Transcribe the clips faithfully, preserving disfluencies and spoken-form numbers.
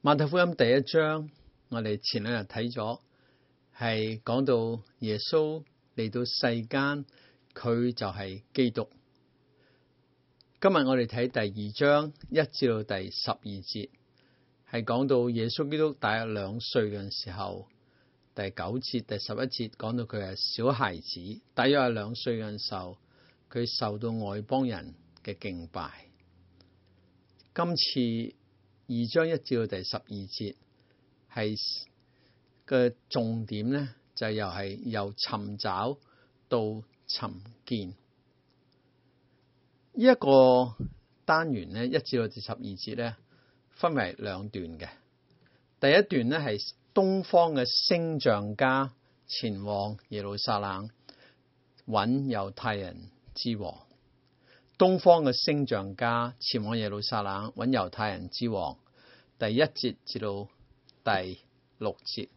馬太福音第一章，我哋前兩日睇咗，係講到耶穌嚟到世間，佢就係基督。今日我哋睇第二章一至到第十二節，係講到耶穌基督大約兩歲嘅時候。第九節、第十一節講到佢係小孩子，大約係兩歲嘅時候，佢受到外邦人嘅敬拜。今次二章一至到第十二節係嘅重點呢，就又係由尋找到尋見。呢、這、一個單元呢，一至到第十二節呢，分為兩段嘅。第一段呢係東方嘅星象家前往耶路撒冷揾猶太人之王。東方嘅星象家前往耶路撒冷揾猶太人之王。第一節至到第六節，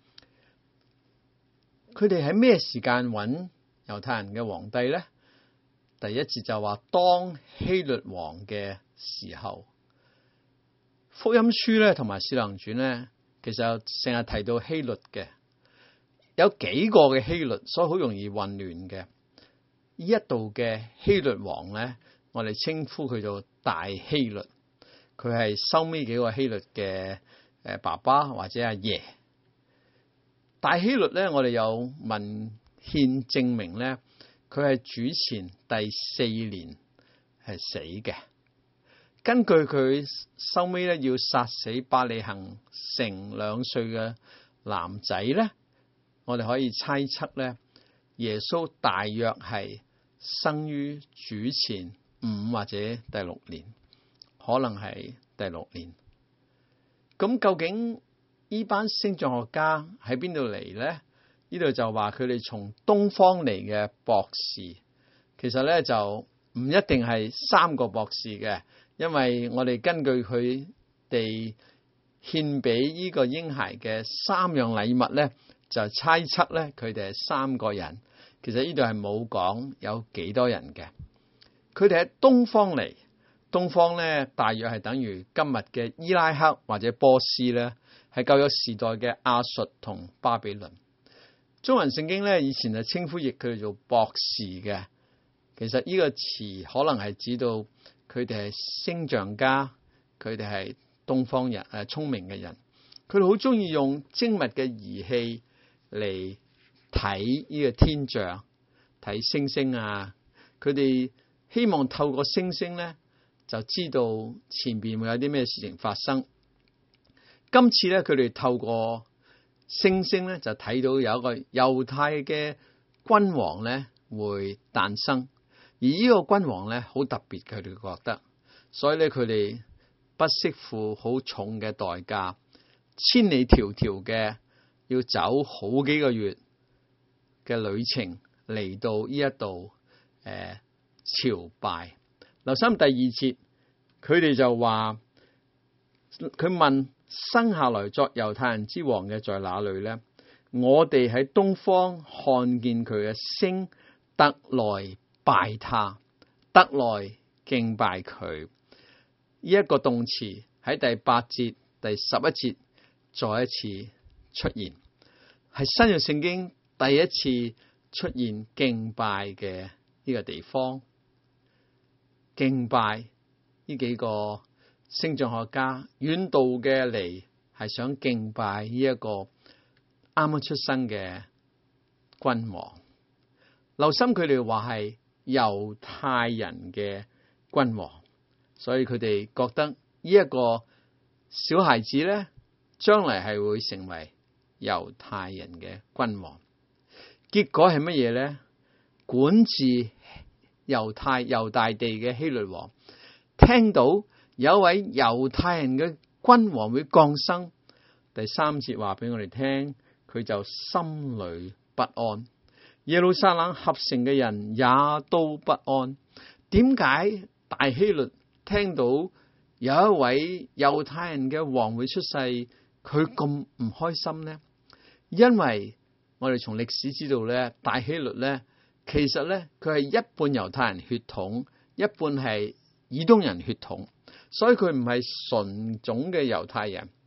佢哋喺咩時間揾猶太人嘅皇帝呢？第一節就話當希律王嘅時候。福音書咧同埋使徒行傳咧，其實成日提到希律嘅，有幾個嘅希律，所以好容易混亂嘅。呢一度嘅希律王咧，我哋稱呼佢做大希律，佢係收尾幾個希律嘅誒爸爸或者阿爺。大希律咧，我哋有文獻證明咧，佢係主前第四年係死嘅。根據佢收尾咧要殺死伯利恆城兩歲嘅男仔咧，我哋可以猜測咧，耶穌大約係生於主前五或者第六年，可能係第六年。咁究竟呢班星象學家喺邊度嚟咧？呢度就話佢哋從東方嚟嘅博士，其實咧就唔一定係三個博士嘅。因為我哋根據佢哋獻俾呢個嬰孩嘅三樣禮物咧，就猜測咧佢哋係三個人。其實呢度係冇講有幾多人嘅。佢哋喺東方嚟，東方咧大約係等於今日嘅伊拉克或者波斯咧，係舊約時代嘅亞述同巴比倫。中文聖經咧以前係稱呼譯佢哋做博士嘅。其實呢個詞可能係指到佢哋係星象家，佢哋係東方人，誒聰明嘅人。佢哋好中意用精密嘅儀器嚟睇呢個天象，睇星星啊。佢哋希望透過星星咧，就知道前邊會有啲咩事情發生。今次咧，佢哋透過星星咧，就睇到有一個猶太嘅君王咧會誕生。而呢個君王咧好特別，佢哋覺得，所以咧佢哋不惜付好重嘅代價，千里迢迢嘅要走好幾個月嘅旅程嚟到呢一度誒朝拜。留心第二節，佢哋就話，佢問生下來作猶太人之王嘅在哪裏呢？我哋喺東方看見佢嘅星，特來拜他，得來敬拜佢。呢、這、一個動詞喺第八節、第十一節再一次出現，係新約聖經第一次出現敬拜嘅呢個地方。敬拜呢幾個星象學家遠道嘅嚟，係想敬拜呢一個啱啱出生嘅君王。留心佢哋話係猶太人嘅君王，所以佢哋覺得呢一個小孩子咧，將來係會成為猶太人嘅君王。結果係乜嘢咧？管治猶太猶大地嘅希律王聽到有一位猶太人嘅君王會降生，第三節話俾我哋聽，佢就心裏不安。耶路撒冷合城嘅人也都不安。點解大希律聽到有一位猶太人嘅王會出世，佢咁唔開心呢？因為我哋從歷史知道咧，大希律咧，其實咧佢係一半猶太人血統，一半係以東人血統，所以佢唔係純種嘅猶太人。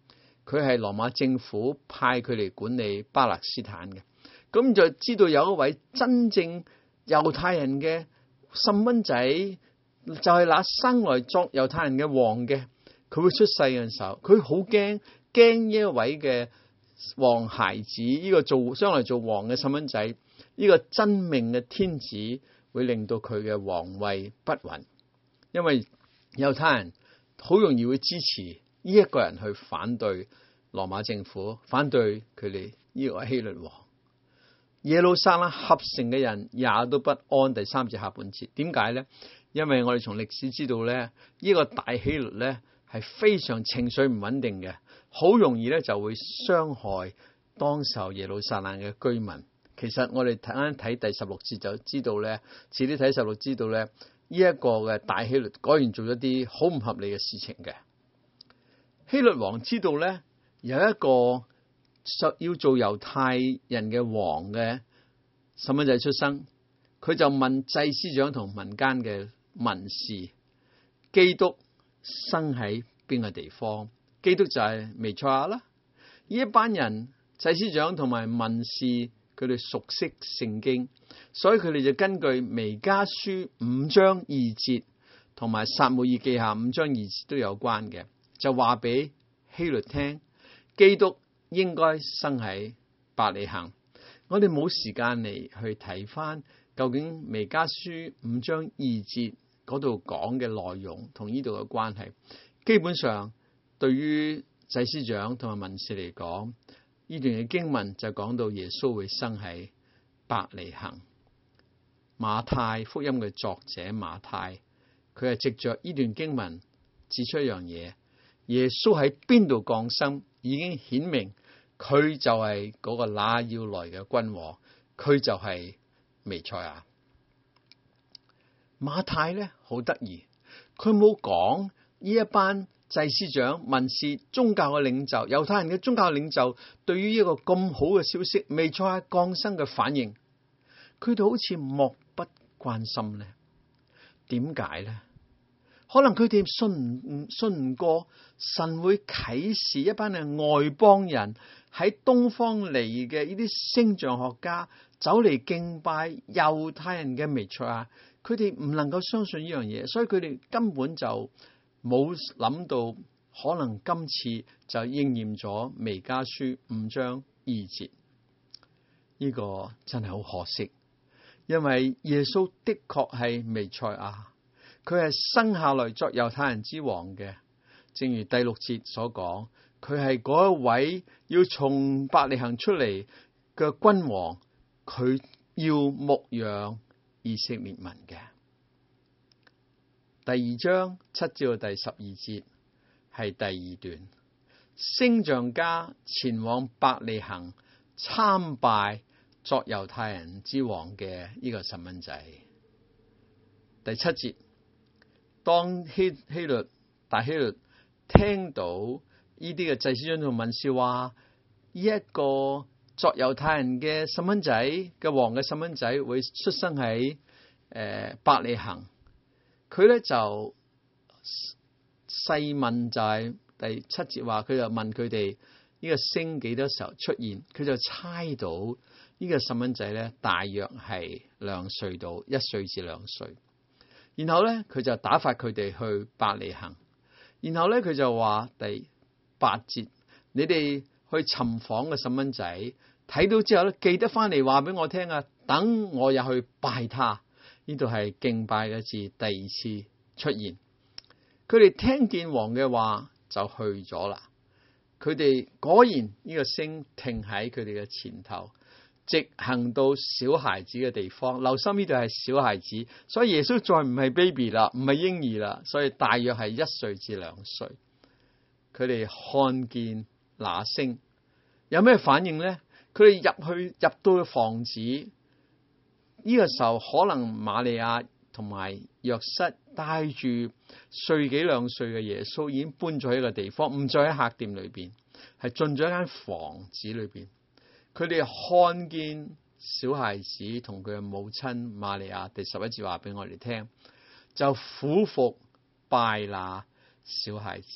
佢係羅馬政府派佢嚟管理巴勒斯坦嘅。咁就知道有一位真正猶太人嘅細蚊仔，就係那生來作猶太人嘅王嘅，佢會出世嘅時候，佢好驚驚呢一位嘅王孩子，呢個做將來做王嘅細蚊仔，呢個真命嘅天子會令到佢嘅皇位不穩，因為猶太人好容易會支持呢一個人去反對羅馬政府，反對佢哋呢個希律王。耶路撒冷合城嘅人也都不安。第三節下半節，點解呢？因為我哋從歷史知道咧，呢個大希律咧係非常情緒唔穩定嘅，好容易咧就會傷害當時候耶路撒冷嘅居民。其實我哋睇啱睇第十六節就知道咧，遲啲睇十六知道咧，呢一個嘅大希律果然做咗啲好唔合理嘅事情嘅。希律王知道咧有一個要做猶太人嘅王嘅細蚊仔出生，佢就問祭司長同民間嘅文士，基督生喺邊個地方？基督就係彌賽亞啦。呢一班人祭司長同埋文士，佢哋熟悉聖經，所以佢哋就根據彌迦書五章二節同埋撒母耳記下五章二節都有關嘅，就話俾希律聽，基督應該生喺伯利恆。我哋冇時間嚟去睇翻究竟彌迦書五章二節嗰度講嘅內容同呢度嘅關係。基本上對於祭司長同埋文士嚟講，呢段嘅經文就講到耶穌會生喺伯利恆。馬太福音嘅作者馬太，佢係藉着呢段經文指出一樣嘢，耶穌喺邊度降生已經顯明，佢就係嗰個那要來嘅君王，佢就係彌賽亞。馬太咧好得意，佢冇講呢一班祭司長、文士、宗教嘅領袖、猶太人嘅宗教領袖對於一個咁好嘅消息，彌賽亞降生嘅反應，佢哋好似漠不關心咧。點解咧？可能佢哋信唔信唔過神會啟示一班嘅外邦人喺東方嚟嘅呢啲星象學家走嚟敬拜猶太人嘅彌賽亞，佢哋唔能夠相信呢樣嘢，所以佢哋根本就冇諗到可能今次就應驗咗彌迦書五章二節。呢個真係好可惜，因為耶穌的確係彌賽亞，佢係生下來作猶太人之王嘅。正如第六節所講，佢係嗰一位要從伯利恆出嚟嘅君王，佢要牧養以色列民嘅。第二章七至到第十二節係第二段，星象家前往伯利恆參拜作猶太人之王嘅呢個細蚊仔。第七節，當希希律大希律聽到呢啲嘅祭司長同文士話，呢一個作猶太人嘅細蚊仔嘅王嘅細蚊仔會出生喺誒、呃、伯利恆，佢咧就細問，就係第七節話，佢就問佢哋呢個星幾多時候出現，佢就猜到呢個細蚊仔咧大約係兩歲到一歲至兩歲，然後咧佢就打發佢哋去伯利恆。然後咧，佢就話第八節，你哋去尋訪嘅細蚊仔，睇到之後咧，記得翻嚟話俾我聽啊！等我也去拜他。呢度係敬拜嘅字第二次出現。佢哋聽見王嘅話就去咗啦。佢哋果然呢個星停喺佢哋嘅前頭，直行到小孩子嘅地方。留心呢度係小孩子，所以耶穌再唔係 baby 啦，唔係嬰兒啦，所以大約係一歲至兩歲。佢哋看見那星，有咩反應呢？佢哋入去入到去房子，呢、這個時候可能瑪利亞同埋約瑟帶住歲幾兩歲嘅耶穌已經搬咗喺一個地方，唔再喺客店裏邊，係進咗一間房子裏邊。佢哋看見小孩子同佢嘅母親瑪利亞，第十一節話俾我哋聽，就俯伏拜那小孩子，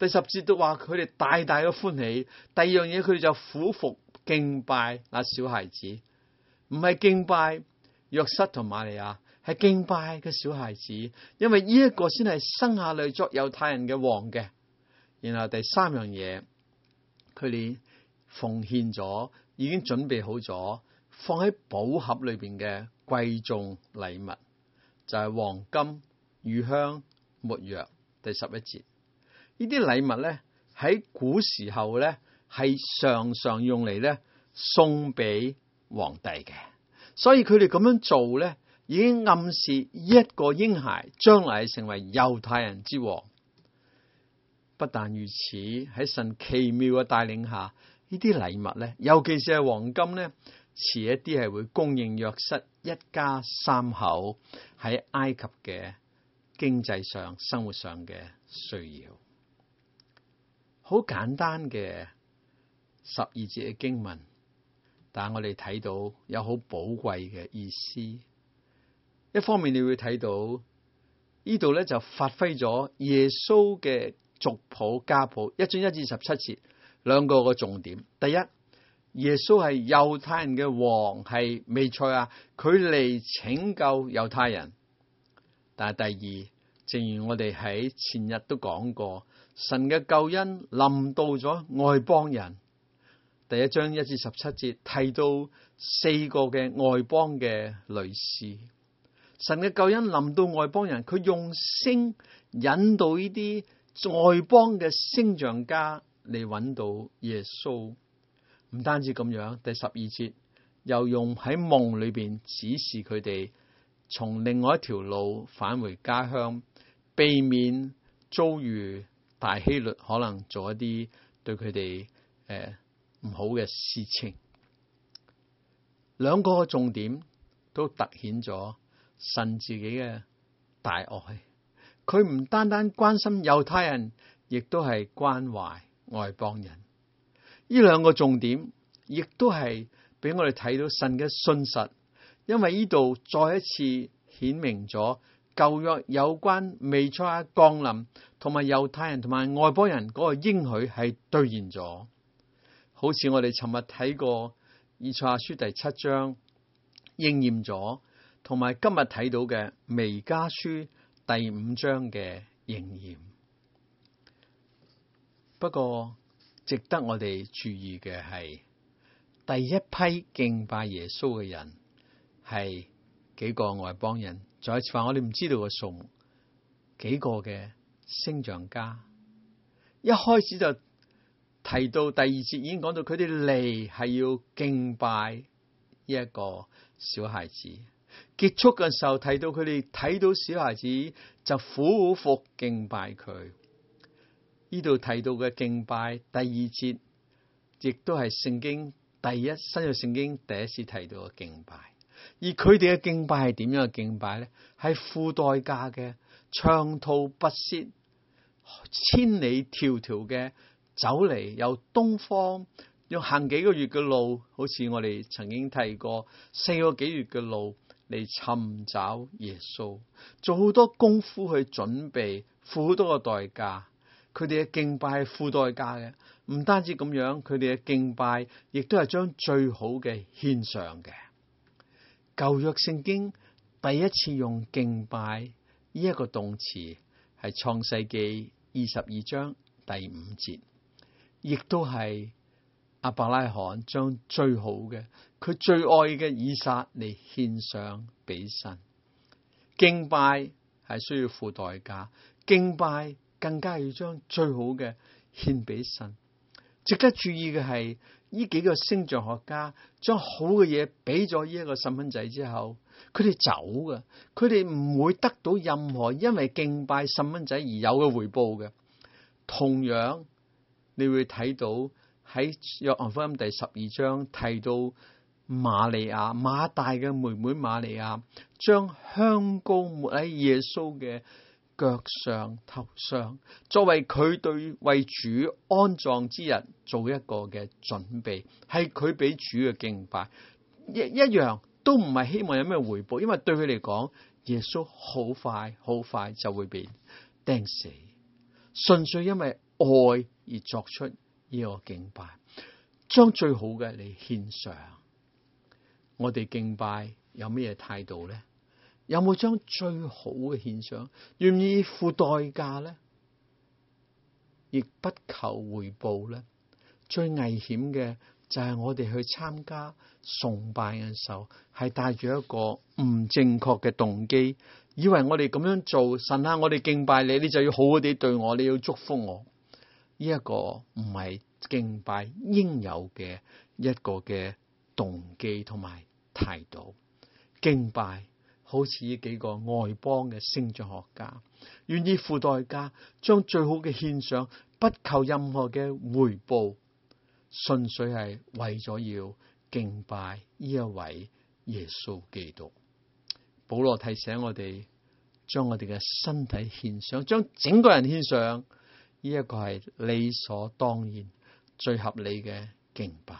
第十節都話佢哋大大嘅歡喜。第二樣嘢，佢哋就俯伏敬拜那小孩子，唔係敬拜約瑟同瑪利亞，係敬拜嘅小孩子，因為呢一個先係生下嚟作猶太人嘅王嘅。然後第三樣嘢，佢哋奉獻咗，已經準備好咗，放喺寶盒裏邊嘅貴重禮物，就係、是、黃金、乳香、沒藥。第十一節，呢啲禮物咧喺古時候咧係常常用嚟咧送俾皇帝嘅，所以佢哋咁樣做咧，已經暗示一個嬰孩將來成為猶太人之王。不但如此，喺神奇妙嘅帶領下，呢啲禮物咧，尤其是係黃金咧，遲一啲係會供應約瑟一家三口喺埃及嘅經濟上、生活上嘅需要。好簡單嘅十二節嘅經文，但係我哋睇到有好寶貴嘅意思。一方面你會睇到呢度咧就發揮咗耶穌嘅族譜家譜，一章一至十七節兩個個重點。第一，耶穌係猶太人嘅王，係彌賽亞，佢嚟拯救猶太人。但係第二，正如我哋喺前日都講過，神嘅救恩臨到咗外邦人。第一章一至十七節提到四個嘅外邦嘅女士，神嘅救恩臨到外邦人，佢用星引導呢啲外邦嘅星象家嚟揾到耶穌。唔單止咁樣，第十二節又用喺夢裏邊指示佢哋從另外一條路返回家鄉，避免遭遇大希律可能做一啲對佢哋誒唔好嘅事情。兩個重點都凸顯咗神自己嘅大愛，佢唔單單關心猶太人，亦都係關懷外邦人。呢兩個重點亦都係俾我哋睇到神嘅信實，因為呢度再一次顯明咗舊約有關彌賽亞降臨同埋猶太人同埋外邦人嗰個應許係兌現咗。好似我哋尋日睇過以賽亞書第七章應驗咗，同埋今日睇到嘅彌迦書第五章嘅應驗。不過值得我哋注意嘅係，第一批敬拜耶穌嘅人係幾個外邦人。再一次話，我哋唔知道個數目，幾個嘅星象家。一開始就提到第二節已經講到，佢哋嚟係要敬拜呢一個小孩子。結束嘅時候提到佢哋睇到小孩子就俯伏敬拜佢。呢度提到嘅敬拜，第二節亦都係聖經第一新約聖經第一次提到嘅敬拜。而佢哋嘅敬拜係點樣嘅敬拜呢？係付代價嘅，長途跋涉，千里迢迢嘅走嚟，由東方要行幾個月嘅路，好似我哋曾經提過四個幾月嘅路嚟尋找耶穌，做好多功夫去準備，付好多個代價。佢哋嘅敬拜係付代價嘅，唔單止咁樣，佢哋嘅敬拜亦都係將最好嘅獻上嘅。舊約聖經第一次用敬拜呢一個動詞係創世記二十二章第五節，亦都係亞伯拉罕將最好嘅，佢最愛嘅以撒嚟獻上俾神。敬拜係需要付代價，敬拜更加要將最好嘅獻俾神。值得注意嘅係，呢幾個星象學家將好嘅嘢俾咗呢一個細蚊仔之後，佢哋走嘅，佢哋唔會得到任何因為敬拜細蚊仔而有嘅回報嘅。同樣，你會睇到喺約翰福音第十二章提到瑪利亞，馬大嘅妹妹瑪利亞，將香膏抹喺耶穌嘅腳上頭上，作為佢對為主安葬之日做一個嘅準備，係佢俾主嘅敬拜，一一樣都唔係希望有咩回報，因為對佢嚟講，耶穌好快好快就會被釘死，純粹因為愛愛而作出呢個敬拜，將最好嘅嚟獻上。我哋敬拜有咩態度呢？有冇將最好嘅獻上？願意付代價呢？亦不求回報呢？最危險嘅就係我哋去參加崇拜嘅時候，係帶住一個唔正確嘅動機，以為我哋咁樣做，神啊，我哋敬拜你，你就要好好地對我，你要祝福我。呢一個唔係敬拜應有嘅一個嘅動機同埋態度。敬拜好似呢幾個外邦嘅星象學家，願意付代價，將最好嘅獻上，不求任何嘅回報，純粹係為咗要敬拜呢一位耶穌基督。保羅提醒我哋，將我哋嘅身體獻上，將整個人獻上，呢一個係理所當然、最合理嘅敬拜。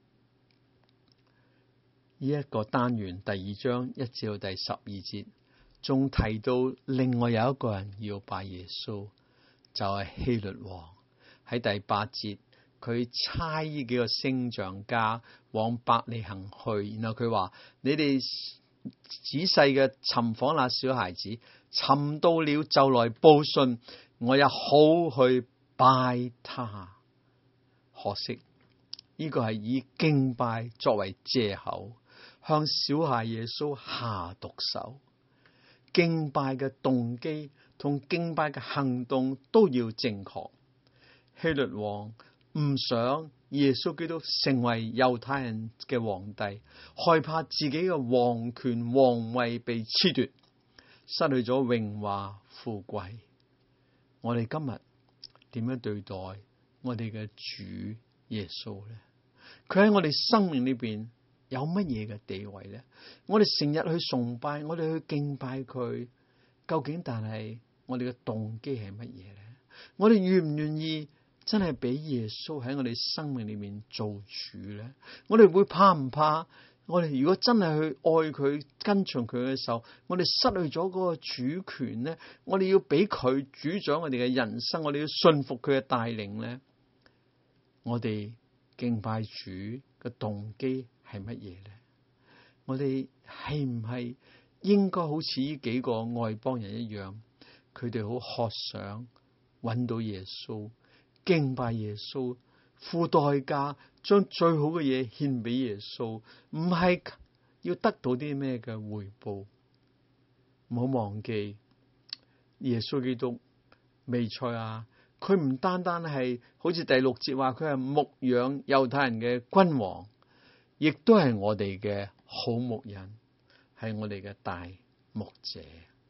呢一個單元第二章一至到第十二節，仲提到另外有一個人要拜耶穌，就係希律王。喺第八節，佢差呢幾個星象家往伯利恆去，然後佢話：你哋仔細嘅尋訪那小孩子，尋到了就來報信，我也好去拜他。可惜呢個係以敬拜作為借口，向小孩耶穌下毒手。敬拜嘅動機同敬拜嘅行動都要正確。希律王唔想耶穌基督成為猶太人嘅皇帝，害怕自己嘅皇權皇位被褫奪，失去咗榮華富貴。我哋今日點樣對待我哋嘅主耶穌呢？佢喺我哋生命裏邊有乜嘢嘅地位呢？我哋成日去崇拜，我哋去敬拜佢，究竟但係我哋嘅動機係乜嘢呢？我哋願唔願意真係俾耶穌喺我哋生命裏面做主呢？我哋會怕唔怕？我哋如果真係去愛佢、跟隨佢嘅時候，我哋失去咗嗰個主權呢？我哋要俾佢主宰我哋嘅人生，我哋要信服佢嘅帶領呢？我哋敬拜主嘅動機係乜嘢呢？我哋係唔係應該好似呢幾個外邦人一樣，佢哋好渴想揾到耶穌，敬拜耶穌，付代價將最好嘅嘢獻俾耶穌，唔係要得到啲咩嘅回報。唔好忘記耶穌基督彌賽亞，佢唔單單係好似第六節話佢係牧養猶太人嘅君王，亦都係我哋嘅好牧人，係我哋嘅大牧者。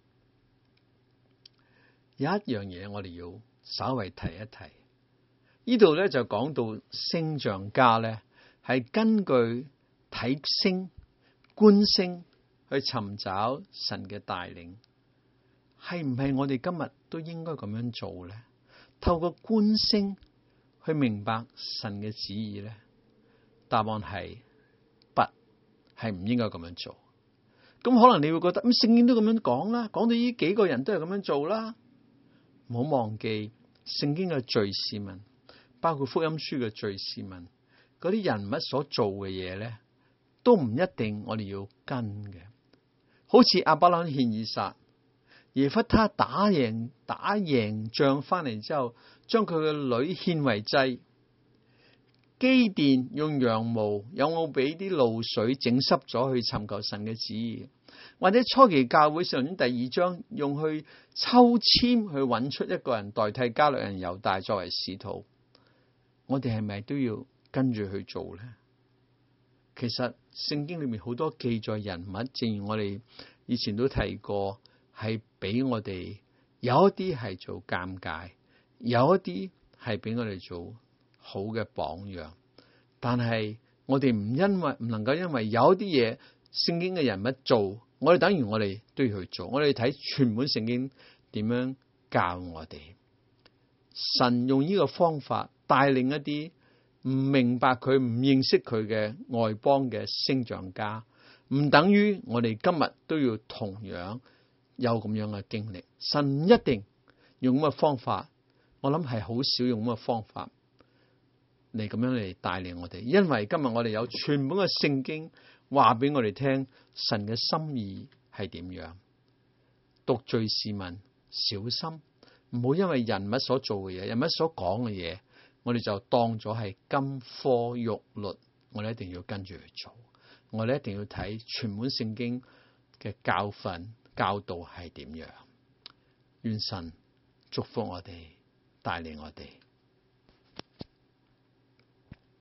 有一樣嘢我哋要稍微提一提，呢度咧就講到星象家咧係根據睇星、觀星去尋找神嘅帶領，係唔係我哋今日都應該咁樣做咧？透過觀星去明白神嘅旨意咧？答案係不，係唔應該咁樣做。咁可能你會覺得咁聖經都咁樣講啦，講到呢幾個人都係咁樣做啦。唔好忘記聖經嘅敘事文，包括福音書嘅敘事文，嗰啲人物所做嘅嘢咧，都唔一定我哋要跟嘅。好似亞伯拉罕獻以撒，耶弗他打贏打贏仗翻嚟之後，將佢嘅女獻為祭。基甸用羊毛有冇俾啲露水整濕咗去尋求神嘅旨意？或者初期教會上第二章用去抽籤去揾出一個人代替加略人猶大作為使徒，我哋係咪都要跟住去做呢？其實聖經裏面好多記載人物，正如我哋以前都提過，係俾我哋有一啲係做鑒戒，有一啲係俾我哋做好嘅榜樣。但係我哋唔因為唔能夠因為有一啲嘢聖經嘅人物做，我哋等於我哋都要去做。我哋睇全本聖經點樣教我哋。神用呢個方法帶領一啲唔明白佢、唔認識佢嘅外邦嘅星象家，唔等於我哋今日都要同樣有咁樣嘅經歷。神一定用咁嘅方法我諗係好少用咁嘅方法嚟咁樣嚟帶領我哋，因為今日我哋有全本嘅聖經話俾我哋聽，神嘅心意係點樣。讀罪試問，小心唔好因為人物所做嘅嘢，人物所講嘅嘢，我哋就當咗係金科玉律，我哋一定要跟住去做，我哋一定要睇全本聖經嘅教訓教導係點樣。願神祝福我哋，帶領我哋。